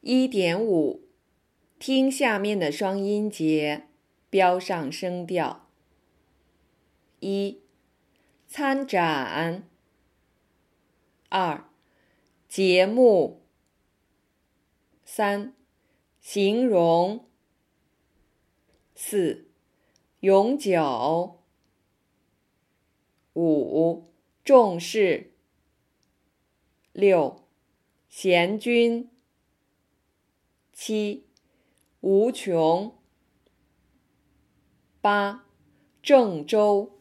1.5，听下面的双音节，标上声调。1. 参展。2. 节目。3. 形容。4. 永久。5. 重视。6. 贤君。7. 无穷。8. 郑州。